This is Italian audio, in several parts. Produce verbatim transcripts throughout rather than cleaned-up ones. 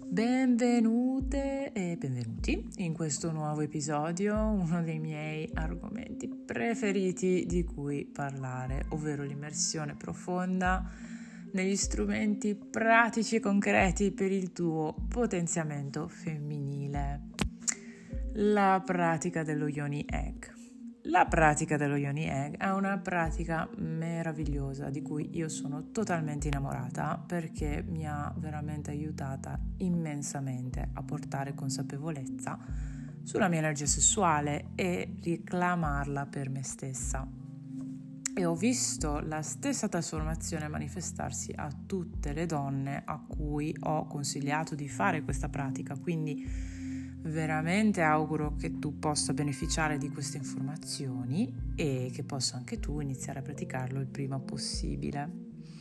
Benvenute e benvenuti in questo nuovo episodio, uno dei miei argomenti preferiti di cui parlare, ovvero l'immersione profonda negli strumenti pratici e concreti per il tuo potenziamento femminile. La pratica dello Yoni Egg. La pratica dello Yoni Egg è una pratica meravigliosa di cui io sono totalmente innamorata perché mi ha veramente aiutata immensamente a portare consapevolezza sulla mia energia sessuale e reclamarla per me stessa. E ho visto la stessa trasformazione manifestarsi a tutte le donne a cui ho consigliato di fare questa pratica, quindi veramente auguro che tu possa beneficiare di queste informazioni e che possa anche tu iniziare a praticarlo il prima possibile.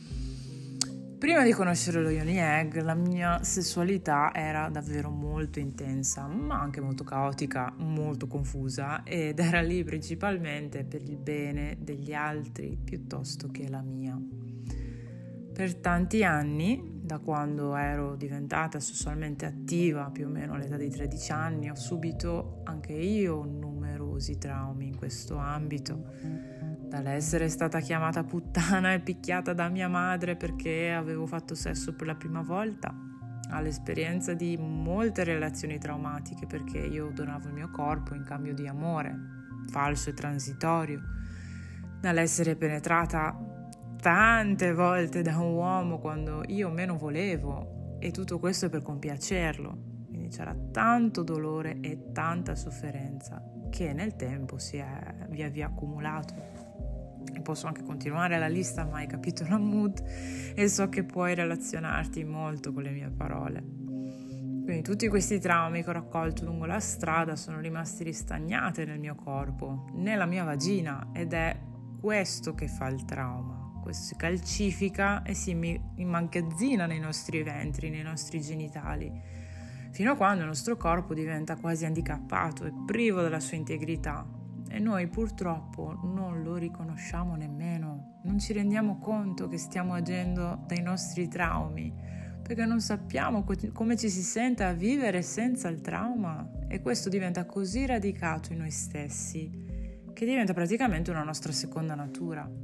Prima di conoscere lo Yoni Egg, la mia sessualità era davvero molto intensa, ma anche molto caotica, molto confusa, ed era lì principalmente per il bene degli altri piuttosto che la mia. Per tanti anni, da quando ero diventata sessualmente attiva, più o meno all'età di tredici anni, ho subito anche io numerosi traumi in questo ambito, dall'essere stata chiamata puttana e picchiata da mia madre perché avevo fatto sesso per la prima volta, all'esperienza di molte relazioni traumatiche perché io donavo il mio corpo in cambio di amore, falso e transitorio, dall'essere penetrata tante volte da un uomo quando io meno volevo, e tutto questo per compiacerlo. Quindi c'era tanto dolore e tanta sofferenza che nel tempo si è via via accumulato. E posso anche continuare la lista, ma hai capito la mood e so che puoi relazionarti molto con le mie parole. Quindi tutti questi traumi che ho raccolto lungo la strada sono rimasti ristagnati nel mio corpo, nella mia vagina, ed è questo che fa il trauma. Questo si calcifica e si immagazzina nei nostri ventri, nei nostri genitali, fino a quando il nostro corpo diventa quasi handicappato e privo della sua integrità. E noi purtroppo non lo riconosciamo nemmeno, non ci rendiamo conto che stiamo agendo dai nostri traumi, perché non sappiamo co- come ci si sente a vivere senza il trauma, e questo diventa così radicato in noi stessi che diventa praticamente una nostra seconda natura.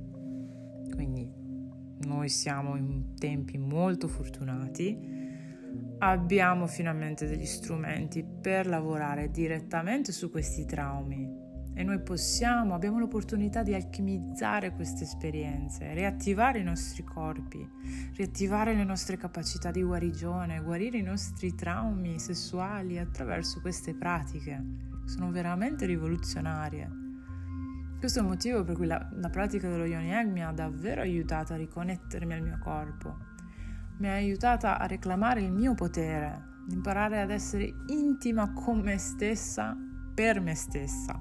Quindi noi siamo in tempi molto fortunati, abbiamo finalmente degli strumenti per lavorare direttamente su questi traumi e noi possiamo, abbiamo l'opportunità di alchimizzare queste esperienze, riattivare i nostri corpi, riattivare le nostre capacità di guarigione, guarire i nostri traumi sessuali attraverso queste pratiche. Sono veramente rivoluzionarie. Questo è il motivo per cui la, la pratica dello Yoni Egg mi ha davvero aiutato a riconnettermi al mio corpo, mi ha aiutata a reclamare il mio potere, ad imparare ad essere intima con me stessa per me stessa.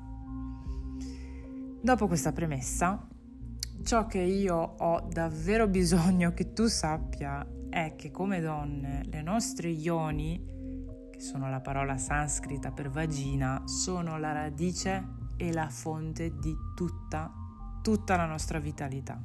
Dopo questa premessa, ciò che io ho davvero bisogno che tu sappia è che come donne le nostre yoni, che sono la parola sanscrita per vagina, sono la radice e la fonte di tutta, tutta la nostra vitalità.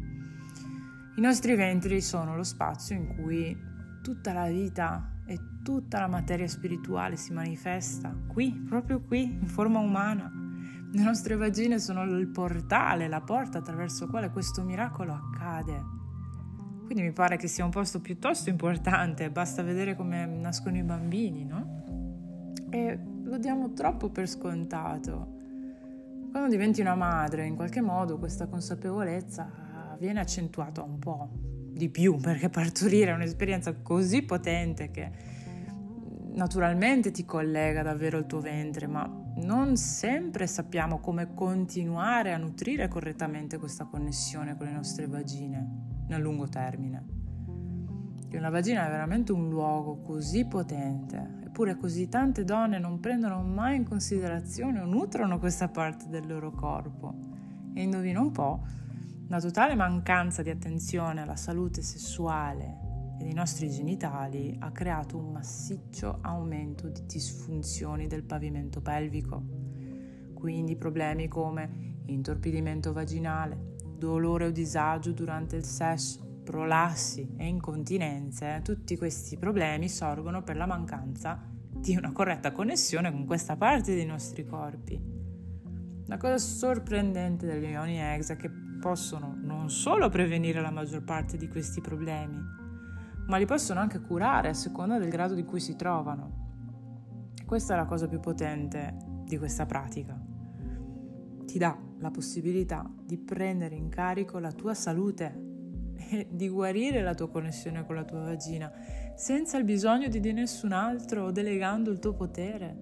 I nostri ventri sono lo spazio in cui tutta la vita e tutta la materia spirituale si manifesta, qui, proprio qui, in forma umana. Le nostre vagine sono il portale, la porta attraverso la quale questo miracolo accade. Quindi mi pare che sia un posto piuttosto importante, basta vedere come nascono i bambini, no? E lo diamo troppo per scontato. Quando diventi una madre, in qualche modo questa consapevolezza viene accentuata un po' di più, perché partorire è un'esperienza così potente che naturalmente ti collega davvero al tuo ventre, ma non sempre sappiamo come continuare a nutrire correttamente questa connessione con le nostre vagine nel lungo termine. Una vagina è veramente un luogo così potente, eppure così tante donne non prendono mai in considerazione o nutrono questa parte del loro corpo. E indovina un po', la totale mancanza di attenzione alla salute sessuale e dei nostri genitali ha creato un massiccio aumento di disfunzioni del pavimento pelvico. Quindi problemi come intorpidimento vaginale, dolore o disagio durante il sesso, prolassi e incontinenze, tutti questi problemi sorgono per la mancanza di una corretta connessione con questa parte dei nostri corpi. La cosa sorprendente degli ioni exa è che possono non solo prevenire la maggior parte di questi problemi, ma li possono anche curare a seconda del grado di cui si trovano. Questa è la cosa più potente di questa pratica. Ti dà la possibilità di prendere in carico la tua salute e di guarire la tua connessione con la tua vagina senza il bisogno di nessun altro o delegando il tuo potere.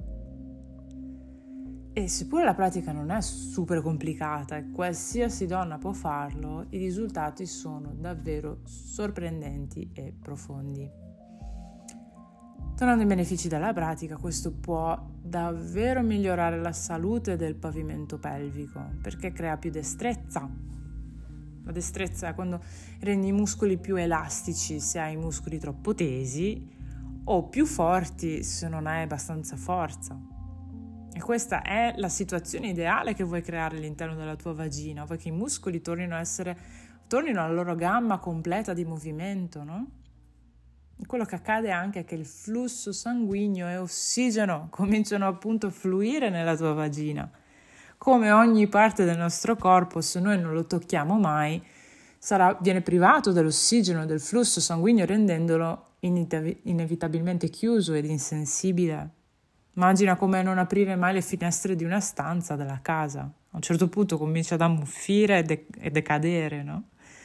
E seppure la pratica non è super complicata e qualsiasi donna può farlo, i risultati sono davvero sorprendenti e profondi. Tornando ai benefici della pratica, questo può davvero migliorare la salute del pavimento pelvico, perché crea più destrezza. La destrezza è quando rendi i muscoli più elastici se hai i muscoli troppo tesi o più forti se non hai abbastanza forza. E questa è la situazione ideale che vuoi creare all'interno della tua vagina, vuoi che i muscoli tornino a essere, tornino alla loro gamma completa di movimento, no? E quello che accade anche è che il flusso sanguigno e ossigeno cominciano appunto a fluire nella tua vagina. Come ogni parte del nostro corpo, se noi non lo tocchiamo mai, sarà, viene privato dell'ossigeno e del flusso sanguigno, rendendolo inevitabilmente chiuso ed insensibile. Immagina come non aprire mai le finestre di una stanza della casa. A un certo punto comincia ad ammuffire e, de- e decadere, no?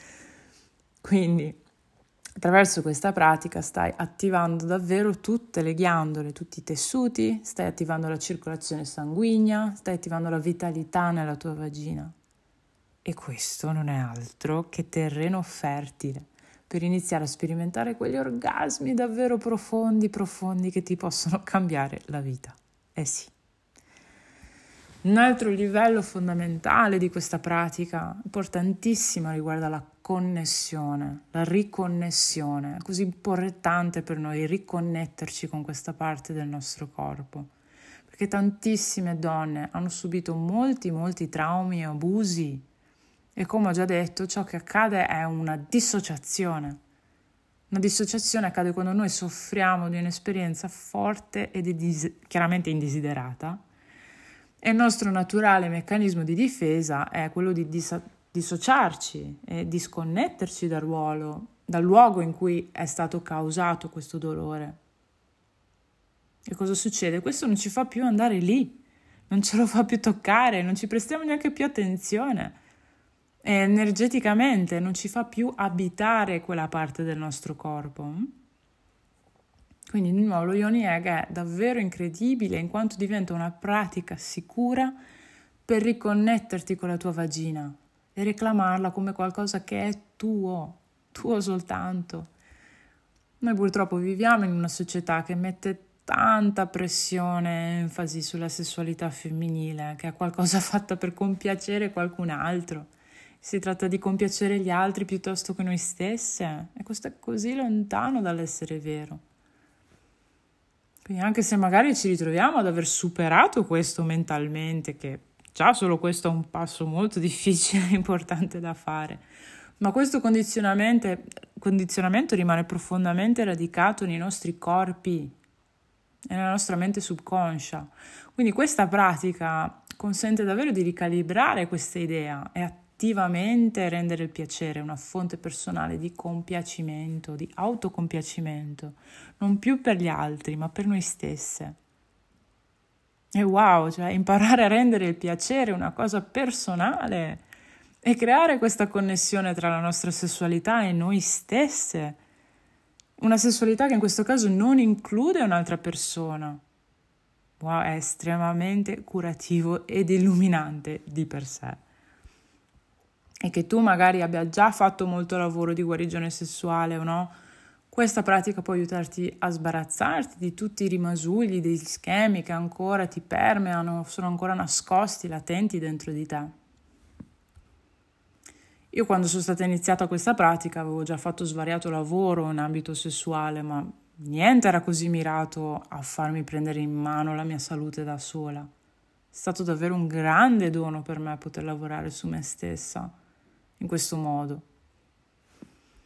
Quindi, attraverso questa pratica stai attivando davvero tutte le ghiandole, tutti i tessuti, stai attivando la circolazione sanguigna, stai attivando la vitalità nella tua vagina. E questo non è altro che terreno fertile per iniziare a sperimentare quegli orgasmi davvero profondi, profondi che ti possono cambiare la vita. Eh sì. Un altro livello fondamentale di questa pratica, importantissima, riguarda la connessione, la riconnessione. È così importante per noi riconnetterci con questa parte del nostro corpo, perché tantissime donne hanno subito molti, molti traumi e abusi. E come ho già detto, ciò che accade è una dissociazione. Una dissociazione accade quando noi soffriamo di un'esperienza forte e dis- chiaramente indesiderata e il nostro naturale meccanismo di difesa è quello di dis- dissociarci e disconnetterci dal ruolo, dal luogo in cui è stato causato questo dolore. E cosa succede? Questo non ci fa più andare lì, non ce lo fa più toccare, non ci prestiamo neanche più attenzione. E energeticamente non ci fa più abitare quella parte del nostro corpo. Quindi di nuovo lo Yoni Ega è davvero incredibile in quanto diventa una pratica sicura per riconnetterti con la tua vagina e reclamarla come qualcosa che è tuo, tuo soltanto. Noi purtroppo viviamo in una società che mette tanta pressione e enfasi sulla sessualità femminile, che è qualcosa fatta per compiacere qualcun altro. Si tratta di compiacere gli altri piuttosto che noi stesse, e questo è così lontano dall'essere vero. Quindi anche se magari ci ritroviamo ad aver superato questo mentalmente, che già solo questo è un passo molto difficile e importante da fare, ma questo condizionamento, condizionamento rimane profondamente radicato nei nostri corpi e nella nostra mente subconscia. Quindi questa pratica consente davvero di ricalibrare questa idea e attivamente rendere il piacere una fonte personale di compiacimento, di autocompiacimento, non più per gli altri, ma per noi stesse. E wow, cioè imparare a rendere il piacere una cosa personale e creare questa connessione tra la nostra sessualità e noi stesse. Una sessualità che in questo caso non include un'altra persona. Wow, è estremamente curativo ed illuminante di per sé. E che tu magari abbia già fatto molto lavoro di guarigione sessuale o no, questa pratica può aiutarti a sbarazzarti di tutti i rimasugli, degli schemi che ancora ti permeano, sono ancora nascosti, latenti dentro di te. Io quando sono stata iniziata questa pratica avevo già fatto svariato lavoro in ambito sessuale, ma niente era così mirato a farmi prendere in mano la mia salute da sola. È stato davvero un grande dono per me poter lavorare su me stessa in questo modo.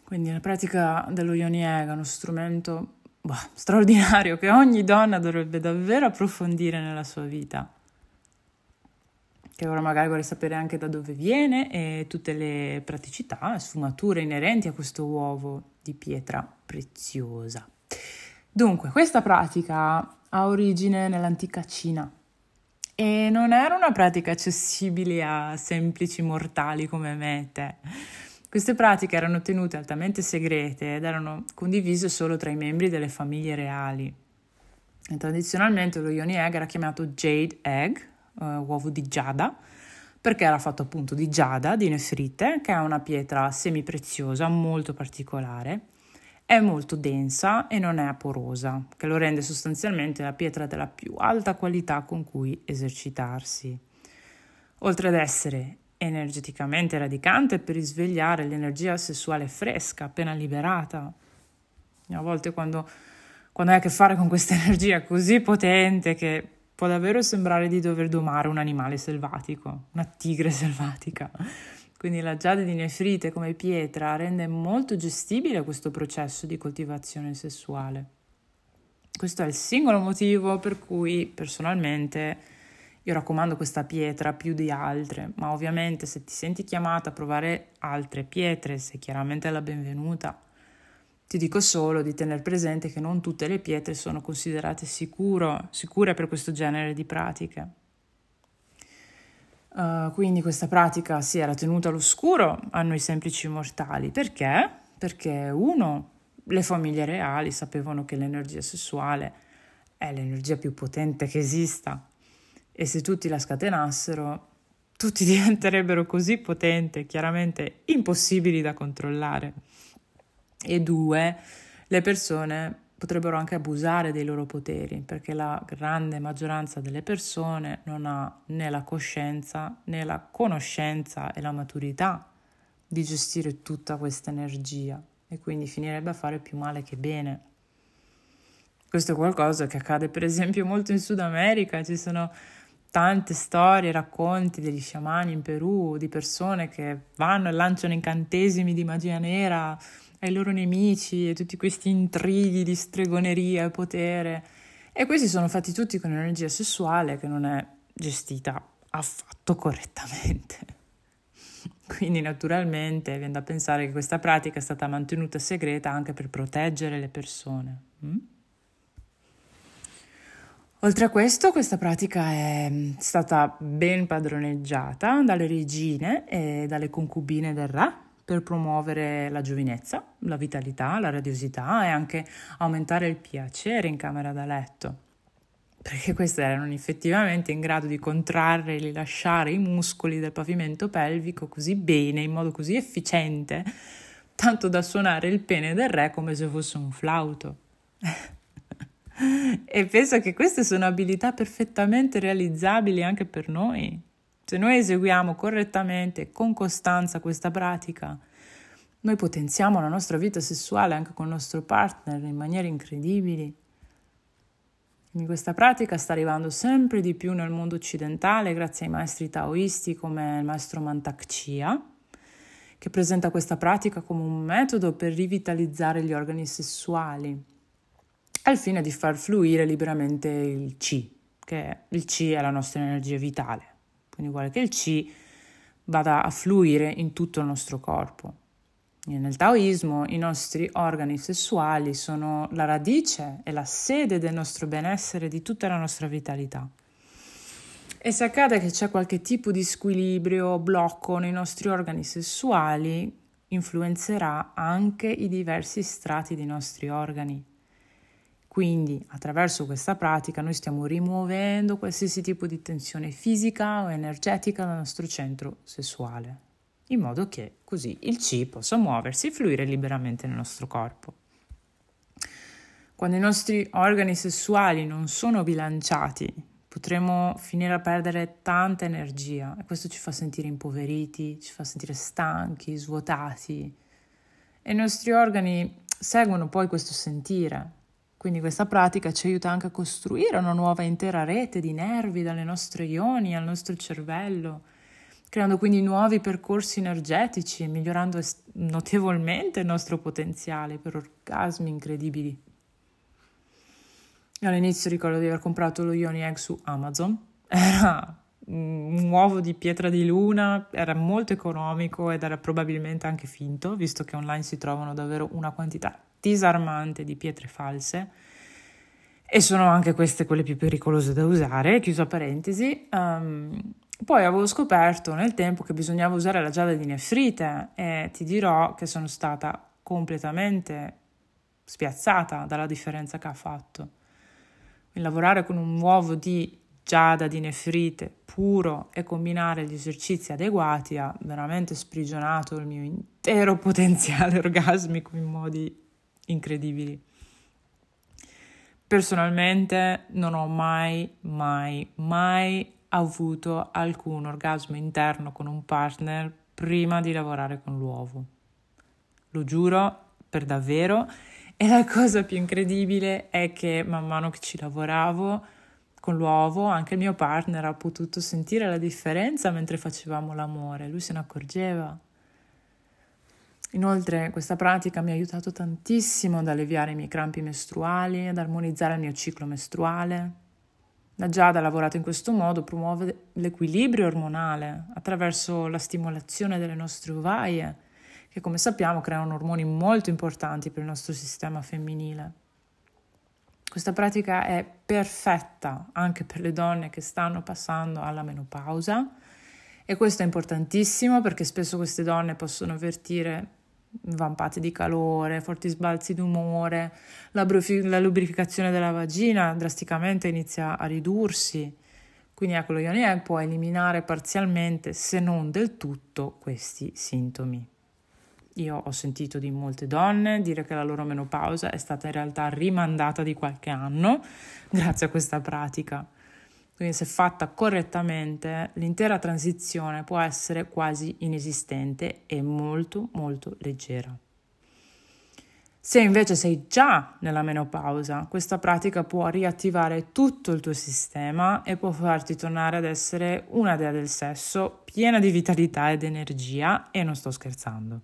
Quindi la pratica dello Yoni Ega è uno strumento bah, straordinario che ogni donna dovrebbe davvero approfondire nella sua vita. Che ora magari vorrei sapere anche da dove viene e tutte le praticità e sfumature inerenti a questo uovo di pietra preziosa. Dunque, questa pratica ha origine nell'antica Cina e non era una pratica accessibile a semplici mortali come me e te. Queste pratiche erano tenute altamente segrete ed erano condivise solo tra i membri delle famiglie reali. E tradizionalmente lo Yoni Egg era chiamato Jade Egg, uh, uovo di giada, perché era fatto appunto di giada, di nefrite, che è una pietra semipreziosa molto particolare, è molto densa e non è porosa, che lo rende sostanzialmente la pietra della più alta qualità con cui esercitarsi. Oltre ad essere energeticamente radicante per risvegliare l'energia sessuale fresca, appena liberata. A volte quando, quando hai a che fare con questa energia così potente che può davvero sembrare di dover domare un animale selvatico, una tigre selvatica. Quindi la giada di nefrite come pietra rende molto gestibile questo processo di coltivazione sessuale. Questo è il singolo motivo per cui personalmente io raccomando questa pietra più di altre, ma ovviamente se ti senti chiamata a provare altre pietre, sei chiaramente la benvenuta. Ti dico solo di tener presente che non tutte le pietre sono considerate sicuro, sicure per questo genere di pratiche. Uh, quindi questa pratica si era tenuta all'oscuro a noi semplici mortali. Perché? Perché uno, le famiglie reali sapevano che l'energia sessuale è l'energia più potente che esista. E se tutti la scatenassero, tutti diventerebbero così potenti, chiaramente impossibili da controllare. E due, le persone potrebbero anche abusare dei loro poteri, perché la grande maggioranza delle persone non ha né la coscienza, né la conoscenza e la maturità di gestire tutta questa energia e quindi finirebbe a fare più male che bene. Questo è qualcosa che accade per esempio molto in Sud America, ci sono tante storie, racconti degli sciamani in Perù, di persone che vanno e lanciano incantesimi di magia nera ai loro nemici e tutti questi intrighi di stregoneria e potere. E questi sono fatti tutti con energia sessuale che non è gestita affatto correttamente. Quindi naturalmente viene da pensare che questa pratica è stata mantenuta segreta anche per proteggere le persone. Mm? Oltre a questo, questa pratica è stata ben padroneggiata dalle regine e dalle concubine del re per promuovere la giovinezza, la vitalità, la radiosità e anche aumentare il piacere in camera da letto, perché queste erano effettivamente in grado di contrarre e rilasciare i muscoli del pavimento pelvico così bene, in modo così efficiente, tanto da suonare il pene del re come se fosse un flauto. E penso che queste sono abilità perfettamente realizzabili anche per noi. Se noi eseguiamo correttamente e con costanza questa pratica, noi potenziamo la nostra vita sessuale anche con il nostro partner in maniere incredibili. Quindi questa pratica sta arrivando sempre di più nel mondo occidentale grazie ai maestri taoisti come il maestro Mantak Chia, che presenta questa pratica come un metodo per rivitalizzare gli organi sessuali al fine di far fluire liberamente il Qi, che il Qi è la nostra energia vitale. Quindi vuole che il Qi vada a fluire in tutto il nostro corpo. E nel taoismo i nostri organi sessuali sono la radice e la sede del nostro benessere e di tutta la nostra vitalità. E se accade che c'è qualche tipo di squilibrio o blocco nei nostri organi sessuali, influenzerà anche i diversi strati dei nostri organi. Quindi attraverso questa pratica noi stiamo rimuovendo qualsiasi tipo di tensione fisica o energetica dal nostro centro sessuale, in modo che così il Qi possa muoversi e fluire liberamente nel nostro corpo. Quando i nostri organi sessuali non sono bilanciati, potremo finire a perdere tanta energia e questo ci fa sentire impoveriti, ci fa sentire stanchi, svuotati e i nostri organi seguono poi questo sentire. Quindi questa pratica ci aiuta anche a costruire una nuova intera rete di nervi dalle nostre ioni al nostro cervello creando quindi nuovi percorsi energetici e migliorando est- notevolmente il nostro potenziale per orgasmi incredibili. Io all'inizio ricordo di aver comprato lo Yoni Egg su Amazon, era un uovo di pietra di luna, era molto economico ed era probabilmente anche finto, visto che online si trovano davvero una quantità disarmante di pietre false e sono anche queste quelle più pericolose da usare, chiusa parentesi. Um, poi avevo scoperto nel tempo che bisognava usare la giada di nefrite e ti dirò che sono stata completamente spiazzata dalla differenza che ha fatto. Lavorare con un uovo di giada di nefrite puro e combinare gli esercizi adeguati ha veramente sprigionato il mio intero potenziale orgasmico in modi incredibili. Personalmente non ho mai, mai, mai avuto alcun orgasmo interno con un partner prima di lavorare con l'uovo. Lo giuro per davvero. E la cosa più incredibile è che man mano che ci lavoravo con l'uovo, anche il mio partner ha potuto sentire la differenza mentre facevamo l'amore, lui se ne accorgeva. Inoltre questa pratica mi ha aiutato tantissimo ad alleviare i miei crampi mestruali, ad armonizzare il mio ciclo mestruale. La giada lavorata in questo modo promuove l'equilibrio ormonale attraverso la stimolazione delle nostre ovaie, che come sappiamo creano ormoni molto importanti per il nostro sistema femminile. Questa pratica è perfetta anche per le donne che stanno passando alla menopausa e questo è importantissimo perché spesso queste donne possono avvertire vampate di calore, forti sbalzi d'umore, la, bruf- la lubrificazione della vagina drasticamente inizia a ridursi. Quindi ecco, lo Yoni Egg può eliminare parzialmente, se non del tutto, questi sintomi. Io ho sentito di molte donne dire che la loro menopausa è stata in realtà rimandata di qualche anno grazie a questa pratica. Quindi se fatta correttamente, l'intera transizione può essere quasi inesistente e molto molto leggera. Se invece sei già nella menopausa, questa pratica può riattivare tutto il tuo sistema e può farti tornare ad essere una dea del sesso piena di vitalità ed energia, e non sto scherzando.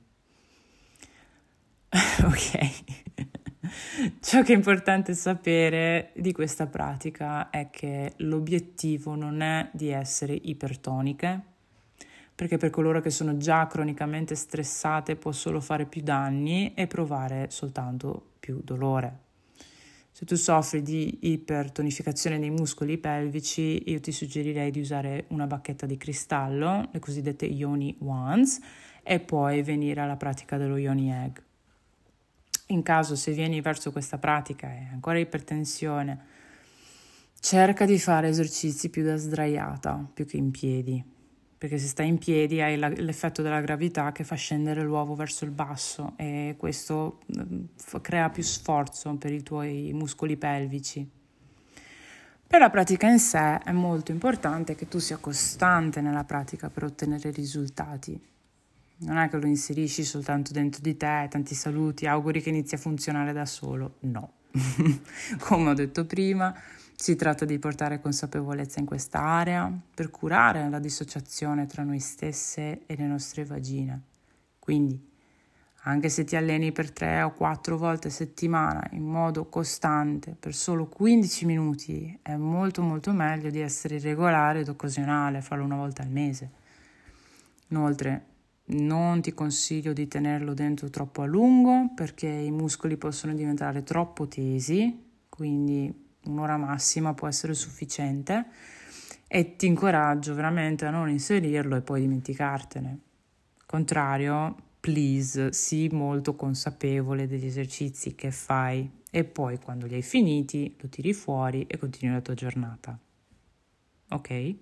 Ok, ciò che è importante sapere di questa pratica è che l'obiettivo non è di essere ipertoniche, perché per coloro che sono già cronicamente stressate può solo fare più danni e provare soltanto più dolore. Se tu soffri di ipertonificazione dei muscoli pelvici, io ti suggerirei di usare una bacchetta di cristallo, le cosiddette Yoni Wands, e poi venire alla pratica dello Yoni Egg. In caso se vieni verso questa pratica e ancora ipertensione, cerca di fare esercizi più da sdraiata, più che in piedi, perché se stai in piedi hai la, l'effetto della gravità che fa scendere l'uovo verso il basso e questo f- crea più sforzo per i tuoi muscoli pelvici. Per la pratica in sé è molto importante che tu sia costante nella pratica per ottenere risultati. Non è che lo inserisci soltanto dentro di te, tanti saluti, auguri che inizi a funzionare da solo. No. Come ho detto prima, si tratta di portare consapevolezza in questa area per curare la dissociazione tra noi stesse e le nostre vagine. Quindi, anche se ti alleni per tre o quattro volte a settimana in modo costante per solo quindici minuti, è molto molto meglio di essere irregolare ed occasionale, farlo una volta al mese. Inoltre, non ti consiglio di tenerlo dentro troppo a lungo perché i muscoli possono diventare troppo tesi, quindi un'ora massima può essere sufficiente, e ti incoraggio veramente a non inserirlo e poi dimenticartene. Al contrario, please, sii molto consapevole degli esercizi che fai e poi quando li hai finiti lo tiri fuori e continui la tua giornata. Ok?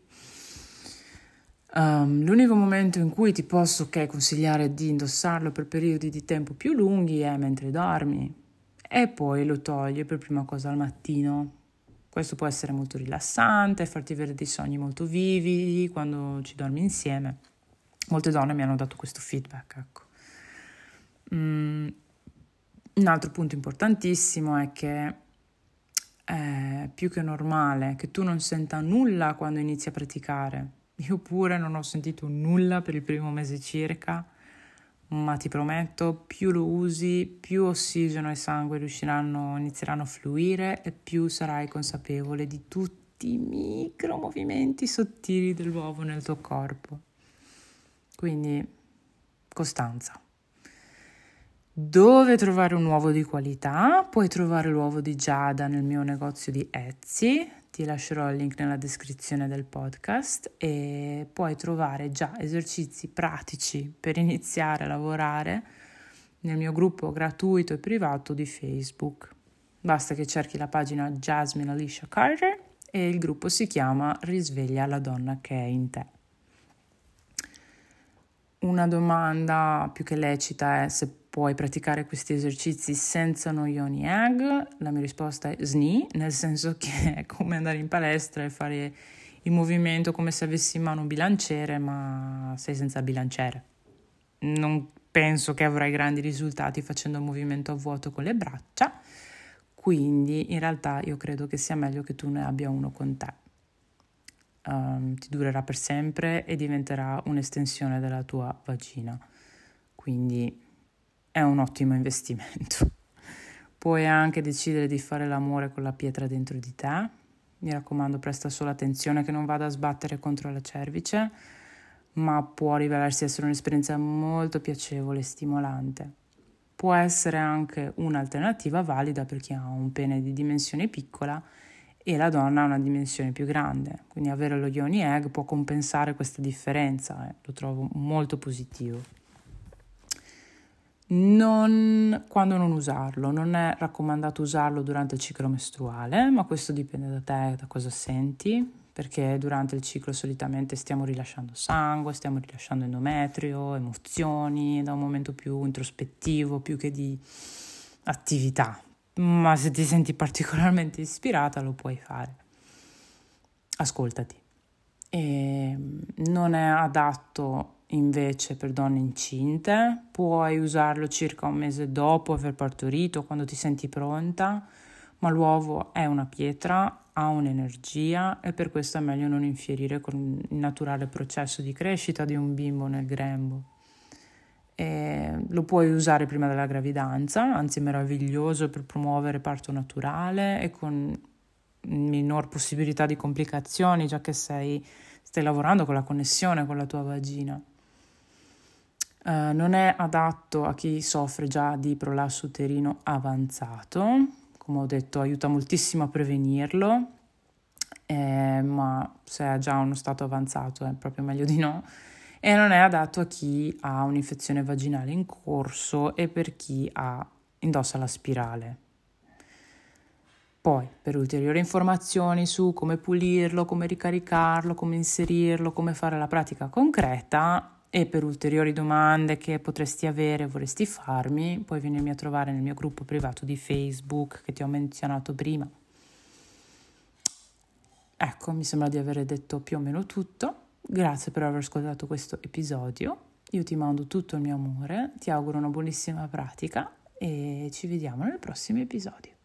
Um, l'unico momento in cui ti posso okay, consigliare di indossarlo per periodi di tempo più lunghi è mentre dormi e poi lo togli per prima cosa al mattino. Questo può essere molto rilassante, farti avere dei sogni molto vividi quando ci dormi insieme. Molte donne mi hanno dato questo feedback, ecco. Mm, un altro punto importantissimo è che è più che normale che tu non senta nulla quando inizi a praticare. Io pure non ho sentito nulla per il primo mese circa, ma ti prometto, più lo usi, più ossigeno e sangue riusciranno, inizieranno a fluire e più sarai consapevole di tutti i micro movimenti sottili dell'uovo nel tuo corpo. Quindi, costanza. Dove trovare un uovo di qualità? Puoi trovare l'uovo di Giada nel mio negozio di Etsy, ti lascerò il link nella descrizione del podcast, e puoi trovare già esercizi pratici per iniziare a lavorare nel mio gruppo gratuito e privato di Facebook. Basta che cerchi la pagina Jasmine Alicia Carter e il gruppo si chiama Risveglia la donna che è in te. Una domanda più che lecita è se puoi praticare questi esercizi senza no yoni egg. La mia risposta è sni, nel senso che è come andare in palestra e fare il movimento come se avessi in mano un bilanciere, ma sei senza bilanciere. Non penso che avrai grandi risultati facendo un movimento a vuoto con le braccia, quindi in realtà io credo che sia meglio che tu ne abbia uno con te. Um, ti durerà per sempre e diventerà un'estensione della tua vagina, quindi è un ottimo investimento. Puoi anche decidere di fare l'amore con la pietra dentro di te. Mi raccomando, presta solo attenzione che non vada a sbattere contro la cervice, ma può rivelarsi essere un'esperienza molto piacevole e stimolante. Può essere anche un'alternativa valida per chi ha un pene di dimensione piccola e la donna ha una dimensione più grande, quindi avere lo yoni egg può compensare questa differenza, eh. Lo trovo molto positivo. Non, quando non usarlo, non è raccomandato usarlo durante il ciclo mestruale, ma questo dipende da te, da cosa senti, perché durante il ciclo solitamente stiamo rilasciando sangue, stiamo rilasciando endometrio, emozioni, da un momento più introspettivo, più che di attività. Ma se ti senti particolarmente ispirata lo puoi fare. Ascoltati. E non è adatto invece per donne incinte, puoi usarlo circa un mese dopo aver partorito, quando ti senti pronta, ma l'uovo è una pietra, ha un'energia e per questo è meglio non infierire con il naturale processo di crescita di un bimbo nel grembo. E lo puoi usare prima della gravidanza, anzi è meraviglioso per promuovere parto naturale e con minor possibilità di complicazioni, già che sei, stai lavorando con la connessione con la tua vagina. Uh, non è adatto a chi soffre già di prolasso uterino avanzato, come ho detto aiuta moltissimo a prevenirlo, eh, ma se è già uno stato avanzato è proprio meglio di no. E non è adatto a chi ha un'infezione vaginale in corso e per chi ha, indossa la spirale. Poi, per ulteriori informazioni su come pulirlo, come ricaricarlo, come inserirlo, come fare la pratica concreta e per ulteriori domande che potresti avere e vorresti farmi, puoi venirmi a trovare nel mio gruppo privato di Facebook che ti ho menzionato prima. Ecco, mi sembra di aver detto più o meno tutto. Grazie per aver ascoltato questo episodio, io ti mando tutto il mio amore, ti auguro una buonissima pratica e ci vediamo nel prossimo episodio.